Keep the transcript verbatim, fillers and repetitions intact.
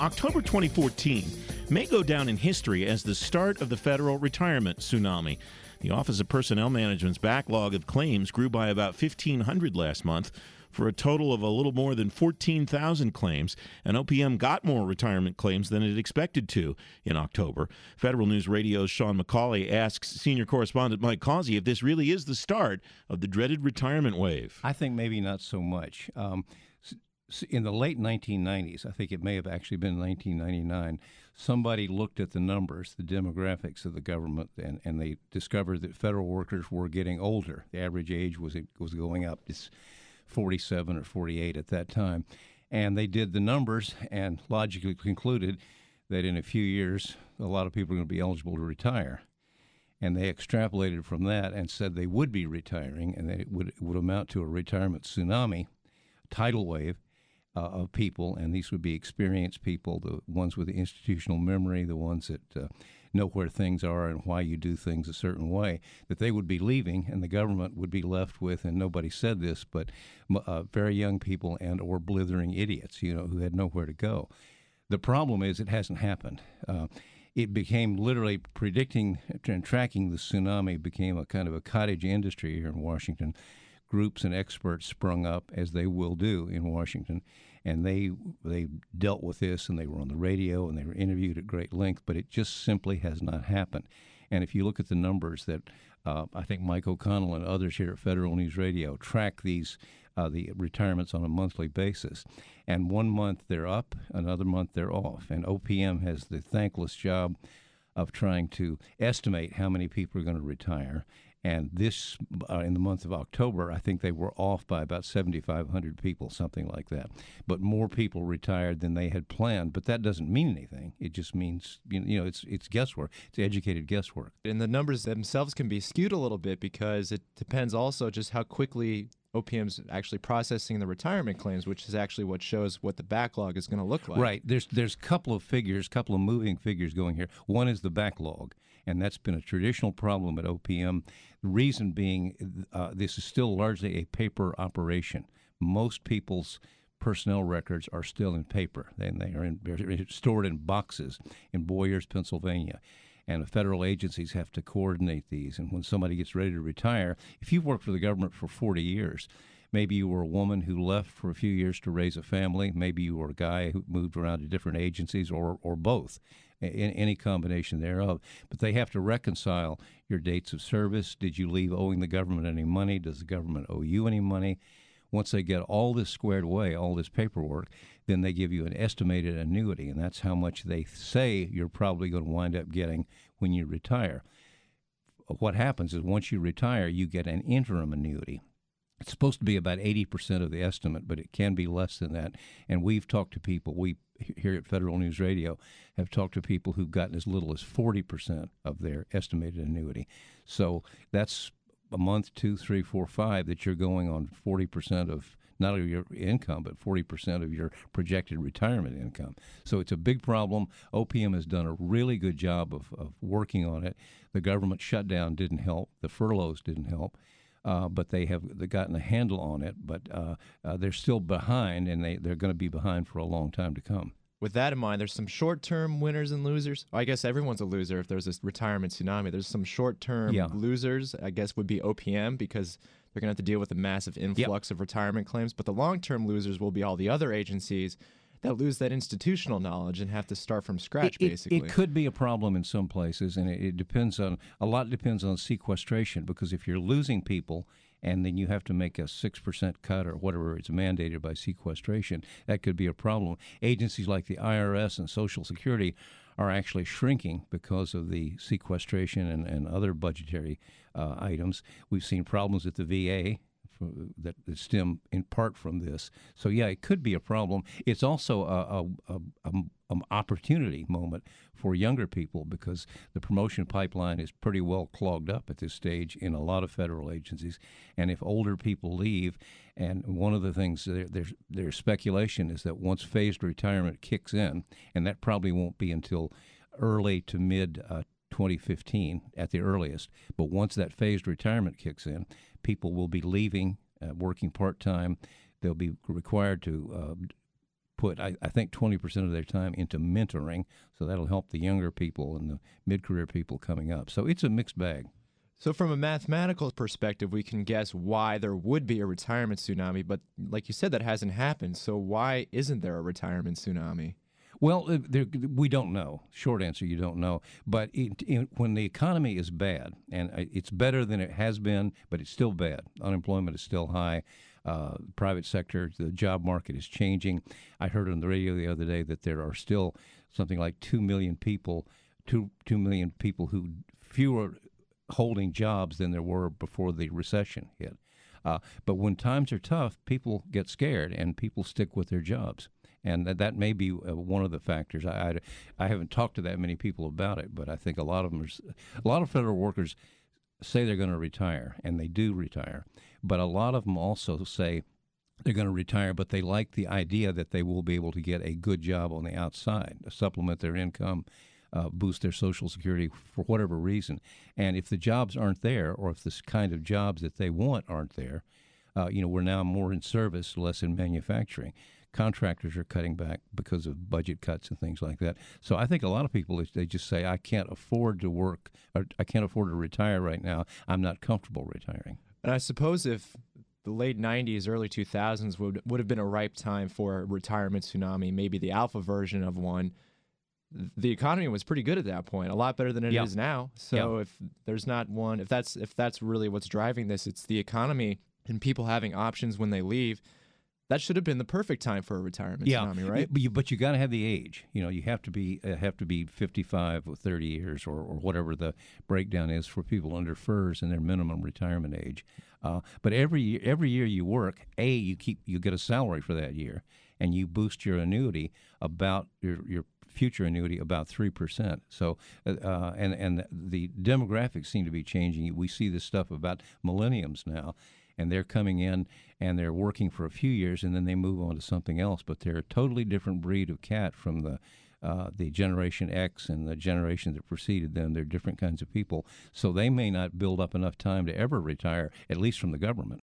October twenty fourteen may go down in history as the start of the federal retirement tsunami. The Office of Personnel Management's backlog of claims grew by about fifteen hundred last month for a total of a little more than fourteen thousand claims, and O P M got more retirement claims than it expected to in October. Federal News Radio's Sean McCauley asks senior correspondent Mike Causey if this really is the start of the dreaded retirement wave. I think maybe not so much. Um, in the late nineteen nineties, I think it may have actually been nineteen ninety-nine, somebody looked at the numbers, the demographics of the government, and, and they discovered that federal workers were getting older. The average age was was going up. It's forty-seven or forty-eight at that time. And they did the numbers and logically concluded that in a few years, a lot of people are going to be eligible to retire. And they extrapolated from that and said they would be retiring, and that it would, it would amount to a retirement tsunami, tidal wave uh, of people. And these would be experienced people, the ones with the institutional memory, the ones that uh, know where things are and why you do things a certain way, that they would be leaving and the government would be left with, and nobody said this, but uh, very young people and or blithering idiots, you know, who had nowhere to go. The problem is it hasn't happened. Uh, it became literally predicting and tracking the tsunami became a kind of a cottage industry here in Washington. Groups and experts sprung up, as they will do in Washington, and they they dealt with this, and they were on the radio, and they were interviewed at great length, but it just simply has not happened. And if you look at the numbers that uh, I think Mike O'Connell and others here at Federal News Radio track these uh, the retirements on a monthly basis, and one month they're up, another month they're off, and O P M has the thankless job of trying to estimate how many people are going to retire. And this, uh, in the month of October, I think they were off by about seventy-five hundred people, something like that. But more people retired than they had planned. But that doesn't mean anything. It just means, you know, it's it's guesswork. It's educated guesswork. And the numbers themselves can be skewed a little bit because it depends also just how quickly O P M's actually processing the retirement claims, which is actually what shows what the backlog is going to look like. Right. There's there's a couple of figures, couple of moving figures going here. One is the backlog, and that's been a traditional problem at O P M. The reason being, uh, this is still largely a paper operation. Most people's personnel records are still in paper, and they are in, they're stored in boxes in Boyers, Pennsylvania. And the federal agencies have to coordinate these. And when somebody gets ready to retire, if you've worked for the government for forty years, maybe you were a woman who left for a few years to raise a family, maybe you were a guy who moved around to different agencies, or or both, in any combination thereof. But they have to reconcile your dates of service. Did you leave owing the government any money? Does the government owe you any money? Once they get all this squared away, all this paperwork, then they give you an estimated annuity, and that's how much they say you're probably going to wind up getting when you retire. What happens is once you retire, you get an interim annuity. It's supposed to be about eighty percent of the estimate, but it can be less than that. And we've talked to people, we here at Federal News Radio have talked to people who've gotten as little as forty percent of their estimated annuity. So that's a month, two, three, four, five, that you're going on forty percent of not only your income, but forty percent of your projected retirement income. So it's a big problem. O P M has done a really good job of, of working on it. The government shutdown didn't help. The furloughs didn't help. Uh, but they have they've gotten a handle on it. But uh, uh, they're still behind, and they, they're going to be behind for a long time to come. With that in mind, there's some short-term winners and losers. I guess everyone's a loser if there's this retirement tsunami. There's some short-term yeah. losers, I guess, would be O P M, because they're going to have to deal with a massive influx yep. of retirement claims. But the long-term losers will be all the other agencies that lose that institutional knowledge and have to start from scratch, it, basically. It, it could be a problem in some places, and it, it depends on, a lot depends on sequestration, because if you're losing people and then you have to make a six percent cut or whatever is mandated by sequestration, that could be a problem. Agencies like the I R S and Social Security are actually shrinking because of the sequestration and, and other budgetary uh, items. We've seen problems at the V A that, that stem in part from this. So, yeah, it could be a problem. It's also a, a, a, a, an opportunity moment for younger people, because the promotion pipeline is pretty well clogged up at this stage in a lot of federal agencies. And if older people leave, and one of the things, there, there's, there's speculation is that once phased retirement kicks in, and that probably won't be until early to mid uh, twenty fifteen at the earliest, but once that phased retirement kicks in, people will be leaving, uh, working part-time. They'll be required to uh, put, I, I think, twenty percent of their time into mentoring, so that'll help the younger people and the mid-career people coming up. So it's a mixed bag. So from a mathematical perspective, we can guess why there would be a retirement tsunami, but like you said, that hasn't happened. So why isn't there a retirement tsunami? Well, uh, there, we don't know. Short answer, you don't know. But it, it, when the economy is bad, and it's better than it has been, but it's still bad. Unemployment is still high. Uh, private sector, the job market is changing. I heard on the radio the other day that there are still something like two million people, two two million people who fewer holding jobs than there were before the recession hit. Uh, but when times are tough, people get scared and people stick with their jobs. And that, that may be uh, one of the factors. I, I, I haven't talked to that many people about it, but I think a lot of them are, a lot of federal workers say they're going to retire, and they do retire. But a lot of them also say they're going to retire, but they like the idea that they will be able to get a good job on the outside, supplement their income, uh, boost their Social Security for whatever reason. And if the jobs aren't there, or if the kind of jobs that they want aren't there, uh, you know, we're now more in service, less in manufacturing. Contractors are cutting back because of budget cuts and things like that. So I think a lot of people, they just say, I can't afford to work, or I can't afford to retire right now. I'm not comfortable retiring. And I suppose if the late nineties, early two thousands would would have been a ripe time for a retirement tsunami, maybe the alpha version of one, the economy was pretty good at that point, a lot better than it yeah. is now. So yeah. if there's not one, if that's if that's really what's driving this, it's the economy and people having options when they leave. That should have been the perfect time for a retirement yeah. tsunami, right? But you, but you got to have the age. You know, you have to be uh, have to be fifty-five or thirty years, or, or whatever the breakdown is for people under F E R S and their minimum retirement age. Uh, but every year, every year you work, a you keep you get a salary for that year, and you boost your annuity about your your future annuity about three percent. So, uh, and and the demographics seem to be changing. We see this stuff about millenniums now. And they're coming in and they're working for a few years, and then they move on to something else. But they're a totally different breed of cat from the uh, the Generation X and the generation that preceded them. They're different kinds of people. So they may not build up enough time to ever retire, at least from the government.